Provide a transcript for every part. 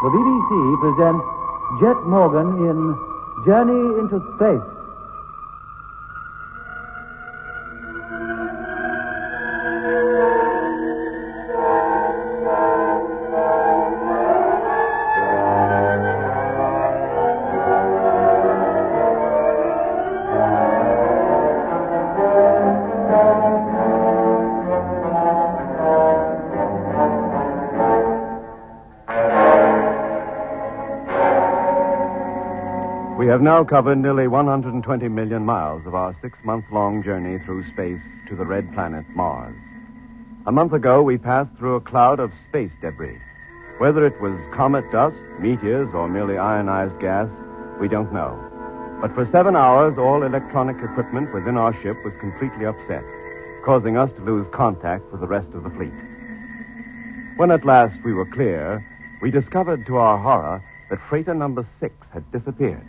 the BBC presents Jet Morgan in Journey into Space. We have now covered nearly 120 million miles of our 6-month-long journey through space to the red planet Mars. A month ago, we passed through a cloud of space debris. Whether it was comet dust, meteors, or merely ionized gas, we don't know. But for 7 hours, all electronic equipment within our ship was completely upset, causing us to lose contact with the rest of the fleet. When at last we were clear, we discovered to our horror that freighter number 6 had disappeared.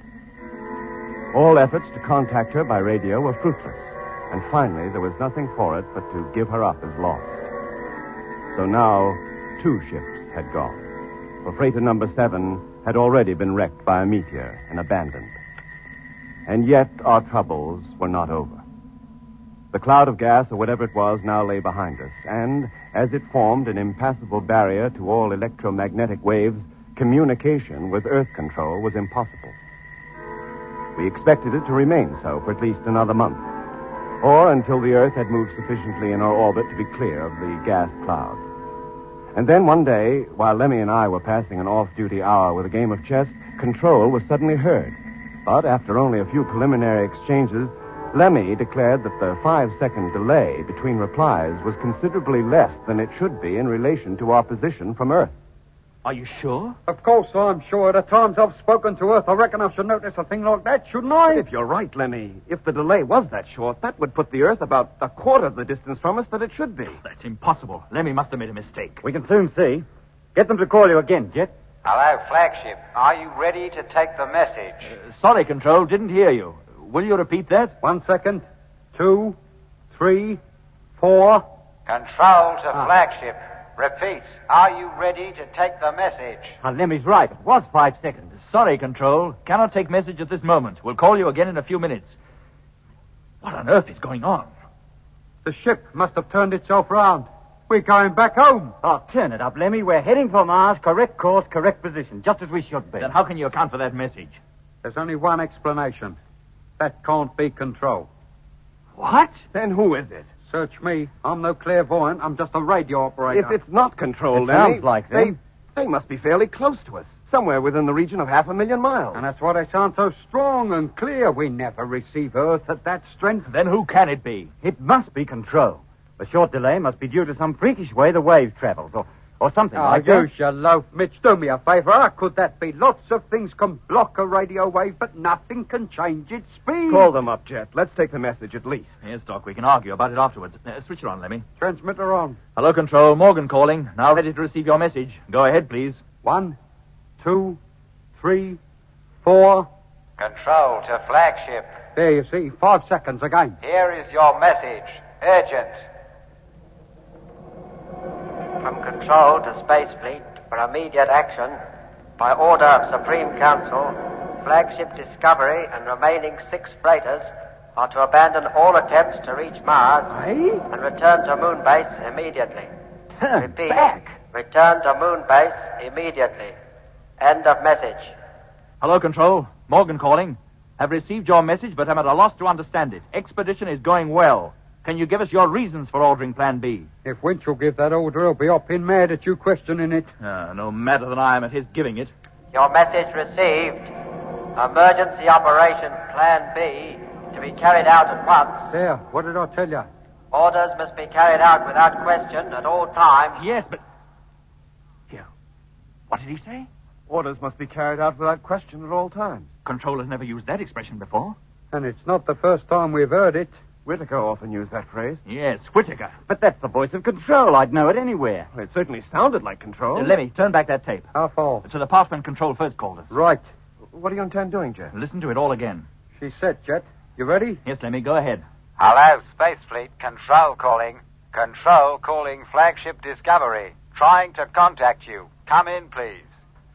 All efforts to contact her by radio were fruitless, and finally there was nothing for it but to give her up as lost. So now, 2 ships had gone, for freighter number 7 had already been wrecked by a meteor and abandoned. And yet our troubles were not over. The cloud of gas, or whatever it was, now lay behind us, and as it formed an impassable barrier to all electromagnetic waves, communication with Earth control was impossible. We expected it to remain so for at least another month, or until the Earth had moved sufficiently in our orbit to be clear of the gas cloud. And then one day, while Lemmy and I were passing an off-duty hour with a game of chess, control was suddenly heard. But after only a few preliminary exchanges, Lemmy declared that the 5-second delay between replies was considerably less than it should be in relation to our position from Earth. Are you sure? Of course I'm sure. The times I've spoken to Earth, I reckon I should notice a thing like that, shouldn't I? If you're right, Lemmy, if the delay was that short, that would put the Earth about a quarter of the distance from us that it should be. That's impossible. Lemmy must have made a mistake. We can soon see. Get them to call you again, Jet. Hello, flagship. Are you ready to take the message? Sorry, Control. Didn't hear you. Will you repeat that? 1 second. 2, 3, 4. Control to flagship. Repeat. Are you ready to take the message? Lemmy's right. It was 5 seconds. Sorry, Control. Cannot take message at this moment. We'll call you again in a few minutes. What on earth is going on? The ship must have turned itself round. We're going back home. Oh, turn it up, Lemmy. We're heading for Mars. Correct course, correct position. Just as we should be. Then how can you account for that message? There's only one explanation. That can't be Control. What? Then who is it? Search me. I'm no clairvoyant. I'm just a radio operator. If it's not Control, It Lemmy, sounds like them. They must be fairly close to us, somewhere within the region of 500,000 miles. And that's why they sound so strong and clear. We never receive Earth at that strength. Then who can it be? It must be Control. The short delay must be due to some freakish way the wave travels, or something like that. You loaf, Mitch. Do me a favor. How could that be? Lots of things can block a radio wave, but nothing can change its speed. Call them up, Jet. Let's take the message at least. Yes, Doc. We can argue about it afterwards. Switch it on, Lemmy. Transmitter on. Hello, Control. Morgan calling. Now ready to receive your message. Go ahead, please. 1, 2, 3, 4. Control to flagship. There, you see. 5 seconds again. Here is your message. Urgent. From Control to Space Fleet for immediate action, by order of Supreme Council, flagship Discovery and remaining 6 freighters are to abandon all attempts to reach Mars and return to moon base immediately. Repeat, return to moon base immediately. End of message. Hello, Control. Morgan calling. Have received your message, but am at a loss to understand it. Expedition is going well. Can you give us your reasons for altering Plan B? If Winch will give that order, he'll be hopping mad at you questioning it. No madder than I am at his giving it. Your message received. Emergency operation Plan B to be carried out at once. There, what did I tell you? Orders must be carried out without question at all times. Yes, but... Here. What did he say? Orders must be carried out without question at all times. Control has never used that expression before. And it's not the first time we've heard it. Whitaker often used that phrase. Yes, Whitaker. But that's the voice of Control. I'd know it anywhere. Well, it certainly sounded like Control. Lemmy, turn back that tape. How far? To the part when Control first called us. Right. What do you intend doing, Jet? Listen to it all again. She's set, Jet. You ready? Yes, Lemmy, go ahead. Hello, Space Fleet. Control calling. Control calling flagship Discovery. Trying to contact you. Come in, please.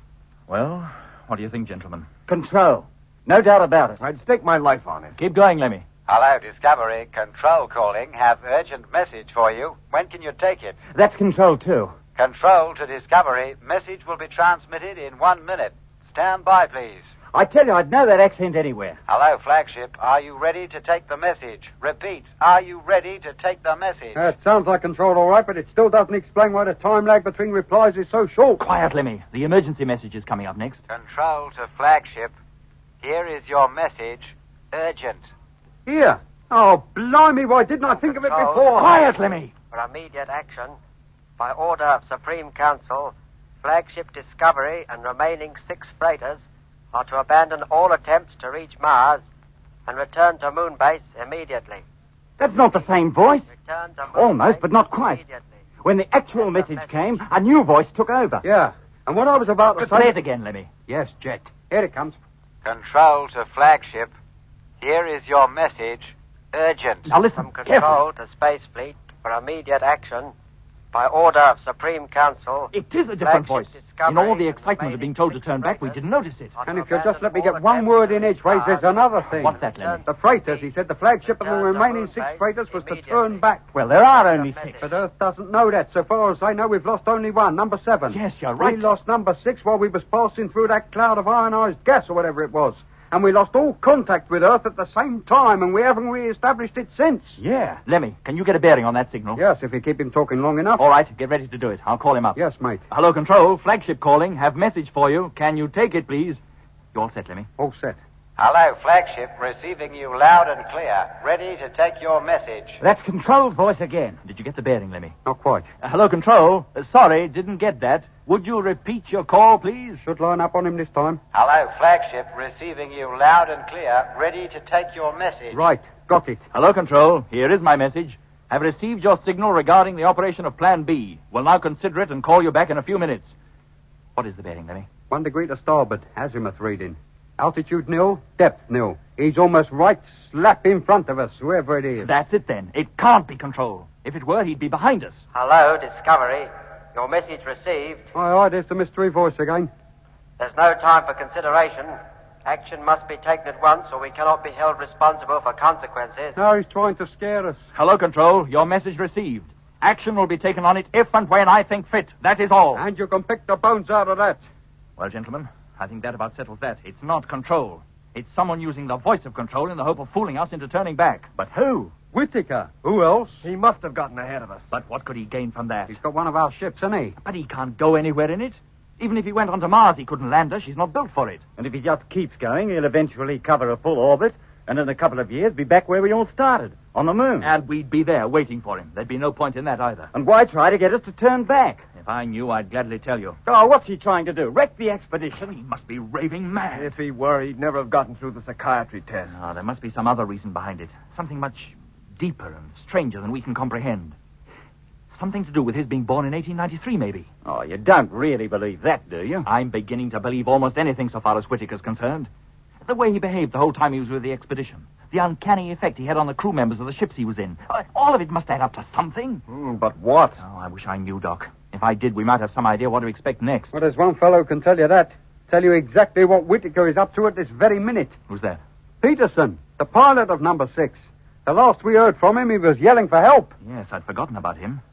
Well, what do you think, gentlemen? Control. No doubt about it. I'd stake my life on it. Keep going, Lemmy. Hello, Discovery. Control calling. Have urgent message for you. When can you take it? That's Control, too. Control to Discovery. Message will be transmitted in 1 minute. Stand by, please. I tell you, I'd know that accent anywhere. Hello, Flagship. Are you ready to take the message? Repeat. Are you ready to take the message? It sounds like Control all right, but it still doesn't explain why the time lag between replies is so short. Quiet, Lemmy. The emergency message is coming up next. Control to Flagship. Here is your message. Urgent. Here. Oh, blimey, why didn't I think of it Control. before? Quiet, Lemmy. For immediate action, by order of Supreme Council, Flagship Discovery and remaining 6 freighters are to abandon all attempts to reach Mars and return to Moonbase immediately. That's not the same voice. Return to Moonbase Almost, but not quite. immediately. When the actual message came, a new voice took over. Yeah, and what I was about to Say say... it again, Lemmy. Yes, Jet. Here it comes. Control to Flagship. Here is your message. Urgent. Now listen, From carefully. Control to Space Fleet for immediate action, by order of Supreme Council... It is a different voice. Flagship In all the Discovery excitement of and being told to remaining turn back, we 6 didn't notice it. are to And if you'll just let me abandon get all one word in attempts to edgeways, reach there's Mars another thing. What's that, Lemmy? The freighters, he said, the flagship and the Return to remaining 6 Moonbase freighters was to immediately. turn back. Well, there are only 6. But Earth doesn't know that. So far as I know, we've lost only one, number 7. Yes, you're right. We lost number 6 while we was passing through that cloud of ionized gas or whatever it was. And we lost all contact with Earth at the same time, and we haven't re-established it since. Yeah. Lemmy, can you get a bearing on that signal? Yes, if you keep him talking long enough. All right, get ready to do it. I'll call him up. Yes, mate. Hello, Control. Flagship calling. Have message for you. Can you take it, please? You all set, Lemmy? All set. Hello, Flagship. Receiving you loud and clear. Ready to take your message. That's Control's voice again. Did you get the bearing, Lemmy? Not quite. Hello, Control. Sorry, didn't get that. Would you repeat your call, please? Should line up on him this time. Hello, Flagship. Receiving you loud and clear. Ready to take your message. Right. Got it. Hello, Control. Here is my message. Have received your signal regarding the operation of Plan B. Will now consider it and call you back in a few minutes. What is the bearing, Lemmy? 1 degree to starboard. Azimuth reading. Altitude nil. Depth nil. He's almost right slap in front of us, whoever it is. That's it, then. It can't be Control. If it were, he'd be behind us. Hello, Discovery. Your message received. Aye, there's the mystery voice again. There's no time for consideration. Action must be taken at once, or we cannot be held responsible for consequences. Now he's trying to scare us. Hello, Control. Your message received. Action will be taken on it if and when I think fit. That is all. And you can pick the bones out of that. Well, gentlemen, I think that about settles that. It's not Control. It's someone using the voice of Control in the hope of fooling us into turning back. But who? Whittaker. Who else? He must have gotten ahead of us. But what could he gain from that? He's got one of our ships, hasn't he? But he can't go anywhere in it. Even if he went onto Mars, he couldn't land her. She's not built for it. And if he just keeps going, he'll eventually cover a full orbit, and in a couple of years be back where we all started, on the moon. And we'd be there waiting for him. There'd be no point in that either. And why try to get us to turn back? If I knew, I'd gladly tell you. Oh, what's he trying to do? Wreck the expedition? He must be raving mad. If he were, he'd never have gotten through the psychiatry test. No, there must be some other reason behind it. Something much deeper and stranger than we can comprehend. Something to do with his being born in 1893, maybe. Oh, you don't really believe that, do you? I'm beginning to believe almost anything so far as Whittaker's concerned. The way he behaved the whole time he was with the expedition. The uncanny effect he had on the crew members of the ships he was in. All of it must add up to something. But what? Oh, I wish I knew, Doc. If I did, we might have some idea what to expect next. Well, there's one fellow who can tell you that. Tell you exactly what Whittaker is up to at this very minute. Who's that? Peterson, the pilot of number 6. The last we heard from him, he was yelling for help. Yes, I'd forgotten about him.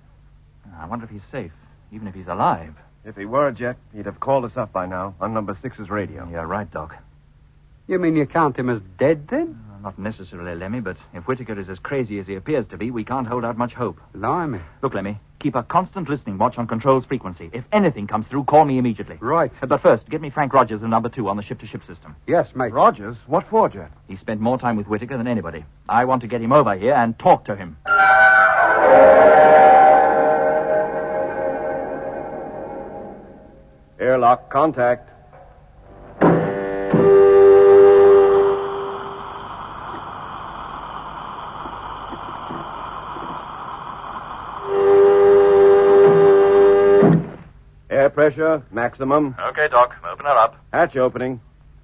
I wonder if he's safe, even if he's alive. If he were, Jet, he'd have called us up by now on number 6's radio. You're right, Doc. You mean you count him as dead, then? Not necessarily, Lemmy, but if Whittaker is as crazy as he appears to be, we can't hold out much hope. Blimey. Look, Lemmy, keep a constant listening watch on Control's frequency. If anything comes through, call me immediately. Right. But first, get me Frank Rogers in number 2 on the ship-to-ship system. Yes, mate. Rogers? What for, Jet? He spent more time with Whittaker than anybody. I want to get him over here and talk to him. Airlock contact. Air pressure, maximum. Okay, Doc. Open her up. Hatch opening.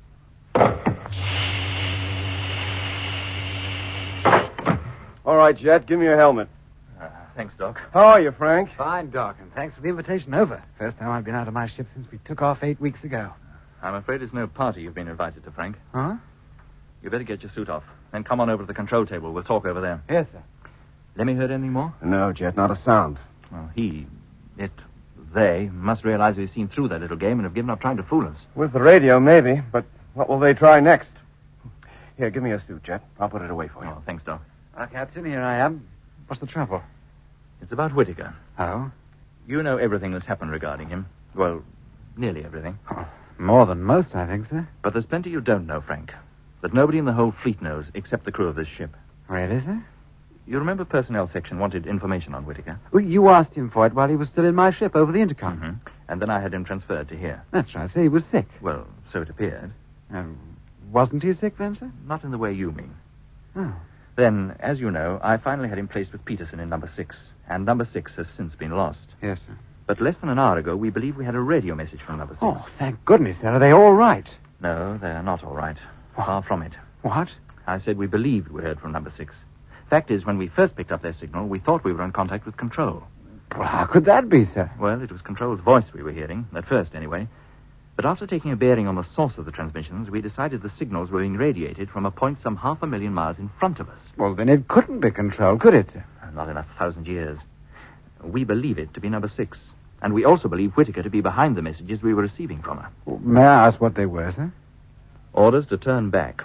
All right, Jet, give me your helmet. Thanks, Doc. How are you, Frank? Fine, Doc, and thanks for the invitation over. First time I've been out of my ship since we took off 8 weeks ago. I'm afraid it's no party you've been invited to, Frank. Huh? You better get your suit off. Then come on over to the control table. We'll talk over there. Yes, sir. Lemmy heard anything more? No, Jet, not a sound. Well, they must realize we've seen through that little game and have given up trying to fool us. With the radio, maybe, but what will they try next? Here, give me your suit, Jet. I'll put it away for you. Oh, thanks, Doc. Captain, here I am. What's the trouble? It's about Whittaker. Oh? You know everything that's happened regarding him. Well, nearly everything. Oh, more than most, I think, sir. But there's plenty you don't know, Frank. That nobody in the whole fleet knows except the crew of this ship. Really, sir? You remember Personnel Section wanted information on Whittaker? Well, you asked him for it while he was still in my ship over the intercom. Mm-hmm. And then I had him transferred to here. That's right, sir. He was sick. Well, so it appeared. Wasn't he sick then, sir? Not in the way you mean. Oh. Then, as you know, I finally had him placed with Peterson in number 6. And number 6 has since been lost. Yes, sir. But less than an hour ago, we believe we had a radio message from number 6. Oh, thank goodness, sir. Are they all right? No, they're not all right. Far from it. What? I said we believed we heard from number 6. Fact is, when we first picked up their signal, we thought we were in contact with Control. Well, how could that be, sir? Well, it was Control's voice we were hearing, at first anyway. But after taking a bearing on the source of the transmissions, we decided the signals were being radiated from a point some 500,000 miles in front of us. Well, then it couldn't be Control, could it, sir? Not in 1,000 years. We believe it to be number 6. And we also believe Whittaker to be behind the messages we were receiving from her. Well, may I ask what they were, sir? Orders to turn back.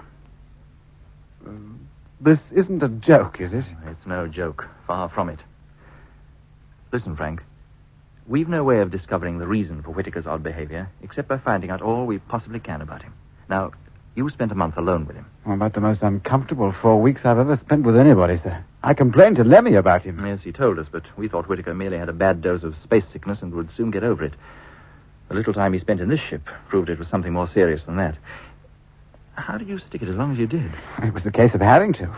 This isn't a joke, is it? It's no joke. Far from it. Listen, Frank. We've no way of discovering the reason for Whittaker's odd behavior, except by finding out all we possibly can about him. Now, you spent a month alone with him. Well, about the most uncomfortable 4 weeks I've ever spent with anybody, sir. I complained to Lemmy about him. Yes, he told us, but we thought Whittaker merely had a bad dose of space sickness and would soon get over it. The little time he spent in this ship proved it was something more serious than that. How did you stick it as long as you did? It was a case of having to.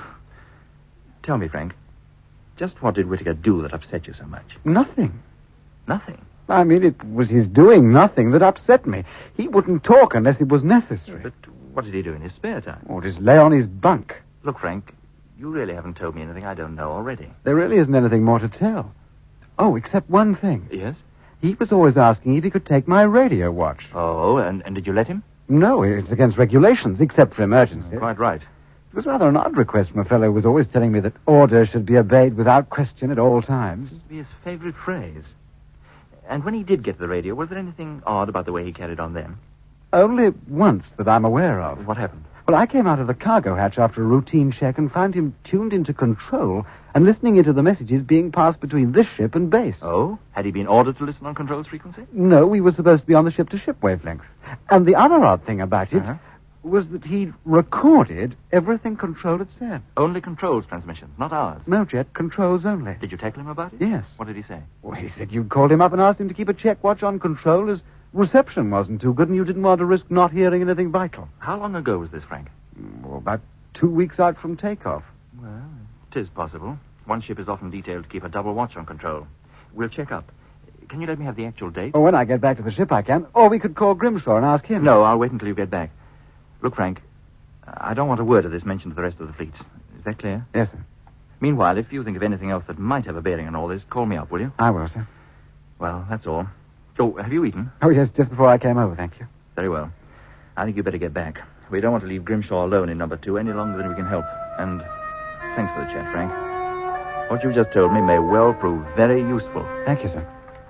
Tell me, Frank, just what did Whittaker do that upset you so much? Nothing. Nothing? I mean, it was his doing nothing that upset me. He wouldn't talk unless it was necessary. But what did he do in his spare time? Or just lay on his bunk. Look, Frank, you really haven't told me anything I don't know already. There really isn't anything more to tell. Oh, except one thing. Yes? He was always asking if he could take my radio watch. Oh, and did you let him? No, it's against regulations, except for emergencies. Quite right. It was rather an odd request from a fellow who was always telling me that orders should be obeyed without question at all times. This would be his favorite phrase. And when he did get to the radio, was there anything odd about the way he carried on then? Only once that I'm aware of. What happened? Well, I came out of the cargo hatch after a routine check and found him tuned into Control and listening into the messages being passed between this ship and base. Oh? Had he been ordered to listen on Control's frequency? No, we were supposed to be on the ship-to-ship wavelength. And the other odd thing about it was that he'd recorded everything Control had said. Only Control's transmissions, not ours? No, Jet, Control's only. Did you tackle him about it? Yes. What did he say? Well, he said you'd called him up and asked him to keep a check watch on Control as reception wasn't too good and you didn't want to risk not hearing anything vital. How long ago was this, Frank? Well, about 2 weeks out from takeoff. Well, it is possible. One ship is often detailed to keep a double watch on Control. We'll check up. Can you let me have the actual date? Oh, when I get back to the ship, I can. Or we could call Grimshaw and ask him. No, I'll wait until you get back. Look, Frank, I don't want a word of this mentioned to the rest of the fleet. Is that clear? Yes, sir. Meanwhile, if you think of anything else that might have a bearing on all this, call me up, will you? I will, sir. Well, that's all. Oh, have you eaten? Oh, yes, just before I came over, thank you. Very well. I think you'd better get back. We don't want to leave Grimshaw alone in number 2 any longer than we can help. And thanks for the chat, Frank. What you've just told me may well prove very useful. Thank you, sir.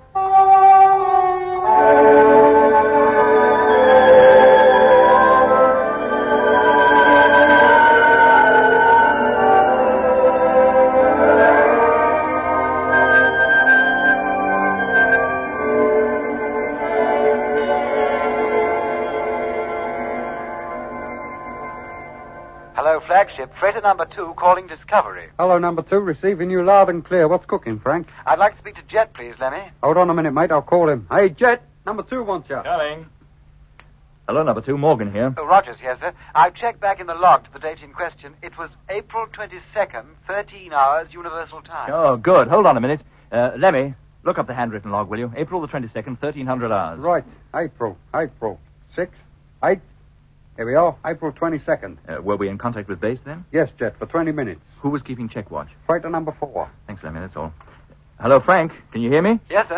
Flagship, freighter number 2 calling Discovery. Hello, number 2, receiving you loud and clear. What's cooking, Frank? I'd like to speak to Jet, please, Lemmy. Hold on a minute, mate. I'll call him. Hey, Jet, number 2 wants you. Coming. Hello, number 2, Morgan here. Oh, Rogers here, sir. I've checked back in the log to the date in question. It was April 22nd, 13 hours, Universal Time. Oh, good. Hold on a minute. Lemmy, look up the handwritten log, will you? April the 22nd, 1300 hours. Right. April. 6, 8. Here we are, April 22nd. Were we in contact with base then? Yes, Jet, for 20 minutes. Who was keeping check watch? Freighter number 4. Thanks, Lemmy, that's all. Hello, Frank. Can you hear me? Yes, sir.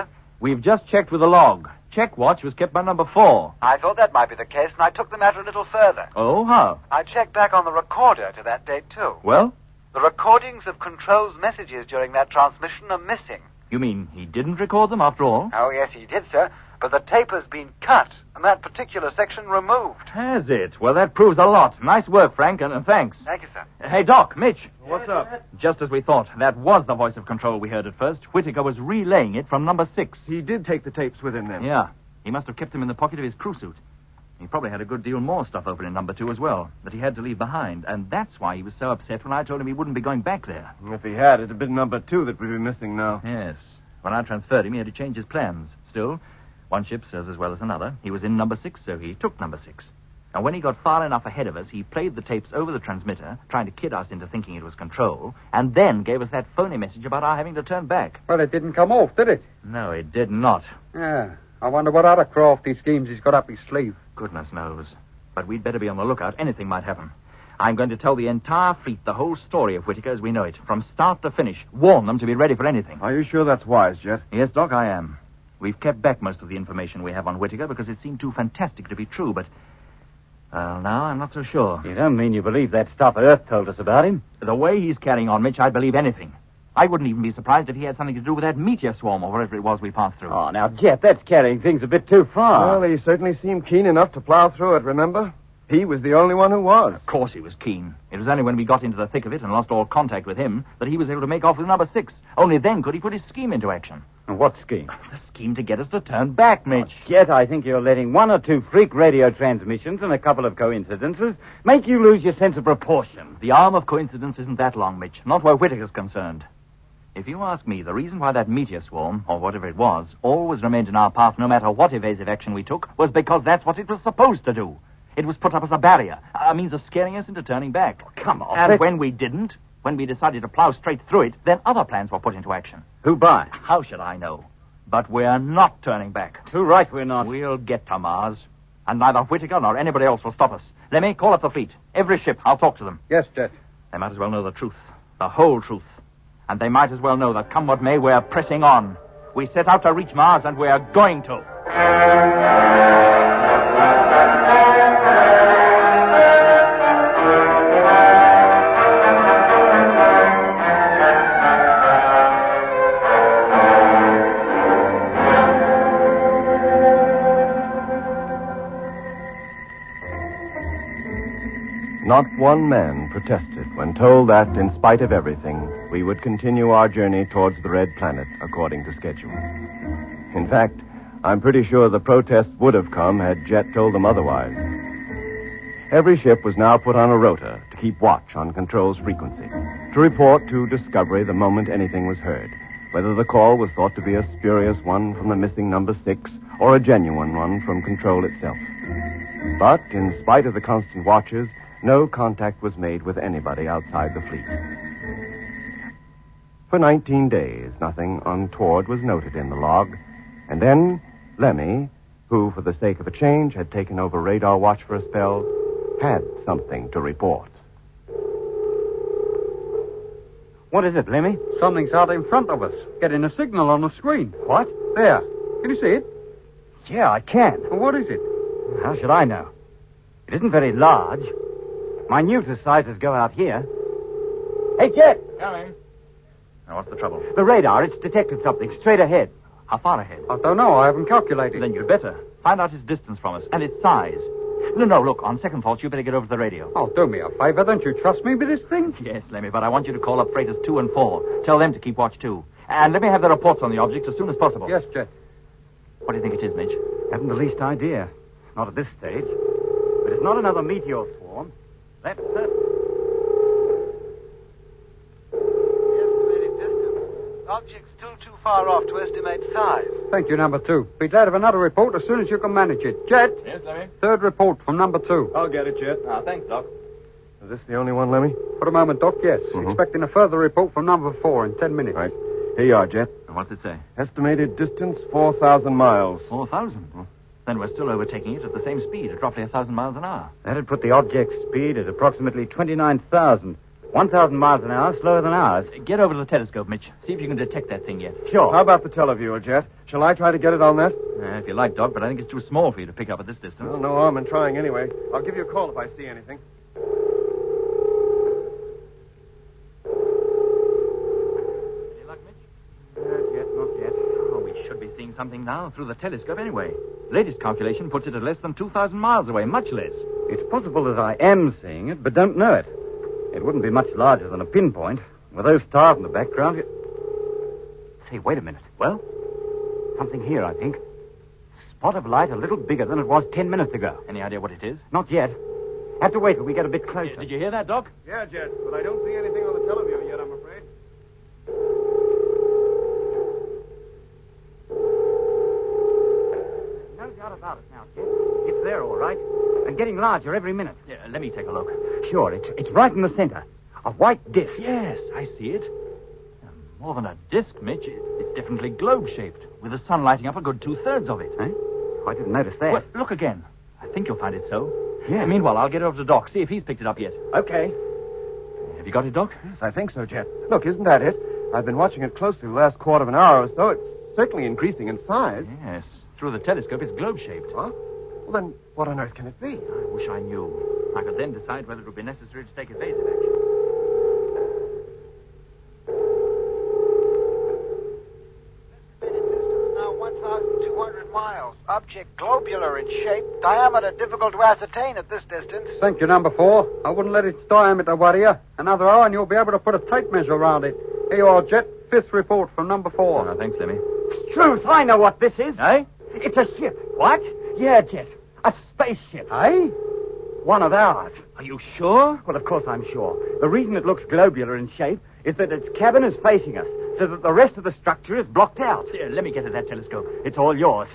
We've just checked with the log. Check watch was kept by number 4. I thought that might be the case, and I took the matter a little further. Oh, how? I checked back on the recorder to that date, too. Well? The recordings of Control's messages during that transmission are missing. You mean he didn't record them after all? Oh, yes, he did, sir. But the tape has been cut, and that particular section removed. Has it? Well, that proves a lot. Nice work, Frank, and thanks. Thank you, sir. Hey, Doc, Mitch. What's up? Just as we thought. That was the voice of Control we heard at first. Whittaker was relaying it from number 6. He did take the tapes with him then. Yeah. He must have kept them in the pocket of his crew suit. He probably had a good deal more stuff open in number 2 as well, that he had to leave behind, and that's why he was so upset when I told him he wouldn't be going back there. If he had, it'd have been number 2 that we'd be missing now. Yes. When I transferred him, he had to change his plans. Still, one ship serves as well as another. He was in number 6, so he took number 6. And when he got far enough ahead of us, he played the tapes over the transmitter, trying to kid us into thinking it was Control, and then gave us that phony message about our having to turn back. Well, it didn't come off, did it? No, it did not. Yeah. I wonder what other crafty schemes he's got up his sleeve. Goodness knows. But we'd better be on the lookout. Anything might happen. I'm going to tell the entire fleet the whole story of Whittaker as we know it, from start to finish. Warn them to be ready for anything. Are you sure that's wise, Jet? Yes, Doc, I am. We've kept back most of the information we have on Whittaker because it seemed too fantastic to be true, but... Well, now I'm not so sure. You don't mean you believe that stuff Earth told us about him? The way he's carrying on, Mitch, I'd believe anything. I wouldn't even be surprised if he had something to do with that meteor swarm or whatever it was we passed through. Oh, now, Jet, that's carrying things a bit too far. Well, he certainly seemed keen enough to plow through it, remember? He was the only one who was. Of course he was keen. It was only when we got into the thick of it and lost all contact with him that he was able to make off with number 6. Only then could he put his scheme into action. And what scheme? The scheme to get us to turn back, Mitch. Jet, I think you're letting 1 or 2 freak radio transmissions and a couple of coincidences make you lose your sense of proportion. The arm of coincidence isn't that long, Mitch. Not where Whittaker's concerned. If you ask me, the reason why that meteor swarm, or whatever it was, always remained in our path no matter what evasive action we took, was because that's what it was supposed to do. It was put up as a barrier, a means of scaring us into turning back. Oh, come on. And when we didn't, when we decided to plow straight through it, then other plans were put into action. Who by? How should I know? But we're not turning back. Too right we're not. We'll get to Mars, and neither Whittaker nor anybody else will stop us. Let me call up the fleet. Every ship. I'll talk to them. Yes, Jet. They might as well know the truth. The whole truth. And they might as well know that come what may, we're pressing on. We set out to reach Mars, and we're going to. Not one man protested when told that, in spite of everything, we would continue our journey towards the Red Planet according to schedule. In fact, I'm pretty sure the protest would have come had Jet told them otherwise. Every ship was now put on a rota to keep watch on Control's frequency, to report to Discovery the moment anything was heard, whether the call was thought to be a spurious one from the missing number 6 or a genuine one from Control itself. But, in spite of the constant watches, no contact was made with anybody outside the fleet. For 19 days, nothing untoward was noted in the log. And then, Lemmy, who, for the sake of a change, had taken over radar watch for a spell, had something to report. What is it, Lemmy? Something's out in front of us, getting a signal on the screen. What? There. Can you see it? Yeah, I can. Well, what is it? How should I know? It isn't very large. Minute sizes go out here. Hey, Jet! Coming. Now, what's the trouble? The radar, it's detected something straight ahead. How far ahead? I don't know. I haven't calculated. Then you'd better. Find out its distance from us and its size. No, look, on second thought, you better get over to the radio. Oh, do me a favor. Don't you trust me with this thing? Yes, Lemmy, but I want you to call up freighters 2 and 4. Tell them to keep watch, too. And let me have the reports on the object as soon as possible. Yes, Jet. What do you think it is, Mitch? Haven't the least idea. Not at this stage. But it's not another meteor swarm. That's certain. Estimated distance. Object still too far off to estimate size. Thank you, number 2. Be glad of another report as soon as you can manage it. Jet? Yes, Lemmy? Third report from number 2. I'll get it, Jet. Thanks, Doc. Is this the only one, Lemmy? For the moment, Doc, yes. Mhm. Expecting a further report from number 4 in 10 minutes. Right. Here you are, Jet. What's it say? Estimated distance, 4,000 miles. 4,000. Then we're still overtaking it at the same speed, at roughly 1,000 miles an hour. That'd put the object's speed at approximately 29,000. 1,000 miles an hour, slower than ours. Get over to the telescope, Mitch. See if you can detect that thing yet. Sure. How about the televiewer, Jet? Shall I try to get it on that? If you like, Doc, but I think it's too small for you to pick up at this distance. Well, no harm in trying anyway. I'll give you a call if I see anything. Any luck, Mitch? Not yet. Oh, we should be seeing something now through the telescope anyway. Latest calculation puts it at less than 2,000 miles away, much less. It's possible that I am seeing it, but don't know it. It wouldn't be much larger than a pinpoint. With those stars in the background... Say, wait a minute. Well? Something here, I think. Spot of light a little bigger than it was 10 minutes ago. Any idea what it is? Not yet. Have to wait till we get a bit closer. Did you hear that, Doc? Yeah, Jet, but I don't see anything on the televiewer yet, I'm afraid. No doubt about it now, Jet. It's there, all right. And getting larger every minute. Yeah, let me take a look. Sure, it's right in the center. A white disc. Yes, I see it. More than a disc, Mitch. It's definitely globe-shaped, with the sun lighting up a good 2/3 of it. Eh? I didn't notice that. Well, look again. I think you'll find it so. Yeah. Meanwhile, I'll get over to Doc, see if he's picked it up yet. Okay. Have you got it, Doc? Yes, I think so, Jet. Look, isn't that it? I've been watching it closely the last quarter of an hour or so. It's certainly increasing in size. Yes. Through the telescope, it's globe-shaped. Huh? Well, then, what on earth can it be? I wish I knew. I could then decide whether it would be necessary to take evasive action. Now 1,200 miles. Object globular in shape. Diameter difficult to ascertain at this distance. Thank you, number 4. I wouldn't let its diameter worry you. Another hour and you'll be able to put a tape measure around it. Here you are, Jet. 5th report from number 4. Oh, thanks, Lemmy. Truth, I know what this is. Eh? It's a ship. What? Yeah, Jet. A spaceship. Eh? One of ours. Are you sure? Well, of course I'm sure. The reason it looks globular in shape is that its cabin is facing us, so that the rest of the structure is blocked out. Here, let me get at that telescope. It's all yours.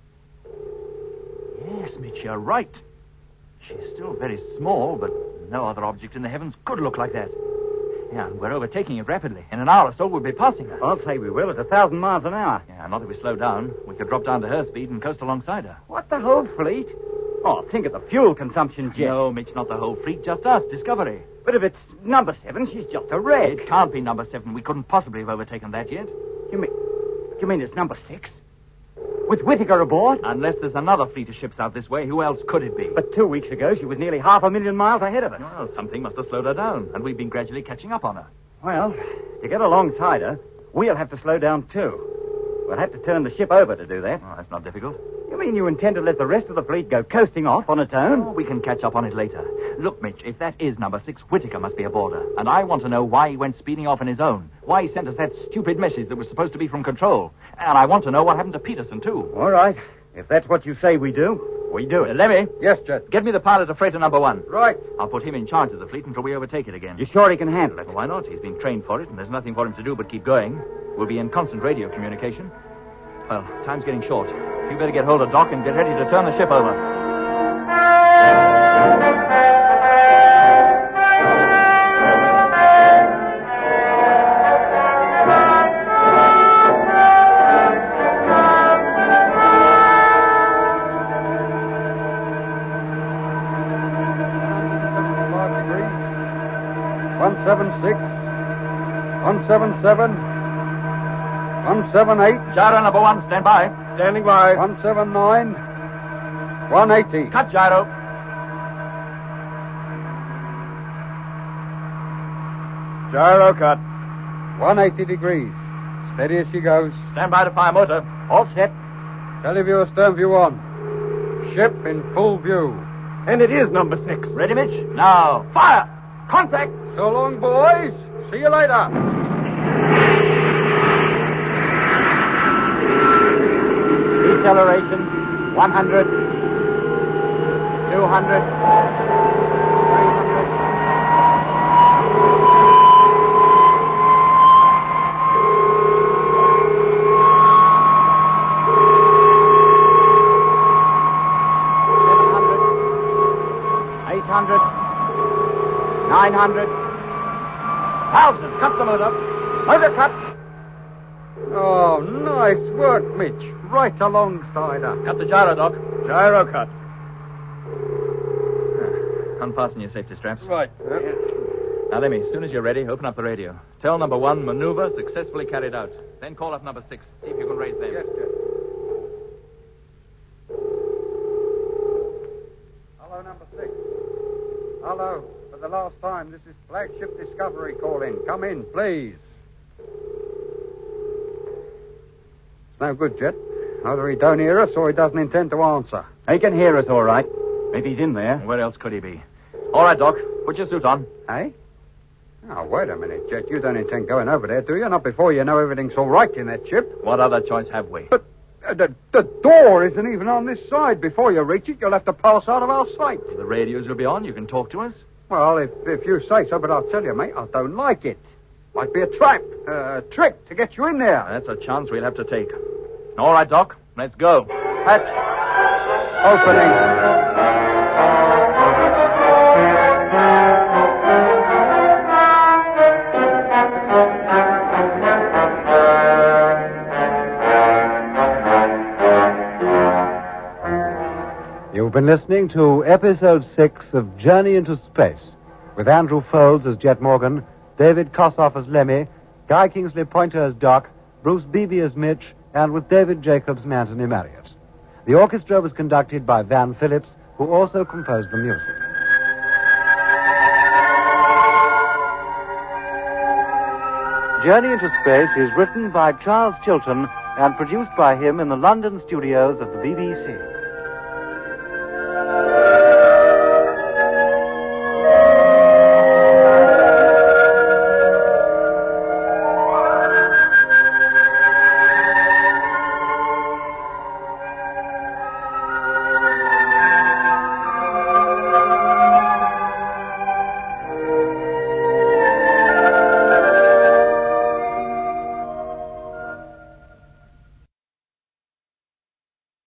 Yes, Mitch, you're right. She's still very small, but no other object in the heavens could look like that. Yeah, and we're overtaking it rapidly. In an hour or so, we'll be passing her. I'll say we will at 1,000 miles an hour. Yeah, not that we slow down. We could drop down to her speed and coast alongside her. What, the whole fleet? Oh, think of the fuel consumption, Jet. No, Mitch, not the whole fleet, just us, Discovery. But if it's number 7, she's just a wreck. It can't be number 7. We couldn't possibly have overtaken that yet. You mean it's number 6? With Whittaker aboard? Unless there's another fleet of ships out this way, who else could it be? But 2 weeks ago, she was nearly 500,000 miles ahead of us. Well, something must have slowed her down, and we've been gradually catching up on her. Well, to get alongside her, we'll have to slow down too. We'll have to turn the ship over to do that. Oh, that's not difficult. You mean you intend to let the rest of the fleet go coasting off on its own? Oh, we can catch up on it later. Look, Mitch, if that is number 6, Whittaker must be aboard her. And I want to know why he went speeding off on his own. Why he sent us that stupid message that was supposed to be from control. And I want to know what happened to Peterson, too. All right. If that's what you say we do, we do it. Lemmy, Yes, Jet. get me the pilot of freighter number 1. Right. I'll put him in charge of the fleet until we overtake it again. You sure he can handle it? Well, why not? He's been trained for it, and there's nothing for him to do but keep going. We'll be in constant radio communication. Well, time's getting short. You better get hold of Doc and get ready to turn the ship over. Degrees. 176. 177. 178. Gyro number 1, stand by. Standing by. 179. 180. Cut gyro. Gyro cut. 180 degrees. Steady as she goes. Stand by to fire motor. All set. Televiewer stern view on. Ship in full view. And it is number 6. Ready, Mitch? Now, fire! Contact! So long, boys. See you later. Deceleration, 100, 200, 300. Cut the motor. Motor cut. Oh, nice work, Mitch. Right alongside her. Cut the gyro, Doc. Gyro cut. Unfasten your safety straps. Right. Now, Lemmy, as soon as you're ready, open up the radio. Tell number 1, maneuver successfully carried out. Then call up number 6. See if you can raise them. Yes, Jet. Hello, number 6. Hello. For the last time, this is Flagship Discovery calling. Come in, please. It's no good, Jet. Either he don't hear us or he doesn't intend to answer. He can hear us all right. Maybe he's in there. Where else could he be? All right, Doc. Put your suit on. Eh? Oh, wait a minute, Jet. You don't intend going over there, do you? Not before you know everything's all right in that ship. What other choice have we? But the door isn't even on this side. Before you reach it, you'll have to pass out of our sight. The radios will be on. You can talk to us. Well, if you say so, but I'll tell you, mate, I don't like it. Might be a trap, a trick to get you in there. That's a chance we'll have to take. All right, Doc. Let's go. Hatch opening. You've been listening to Episode 6 of Journey into Space, with Andrew Folds as Jet Morgan, David Kossoff as Lemmy, Guy Kingsley Pointer as Doc, Bruce Beebe as Mitch, and with David Jacobs and Anthony Marriott. The orchestra was conducted by Van Phillips, who also composed the music. Journey into Space is written by Charles Chilton and produced by him in the London studios of the BBC.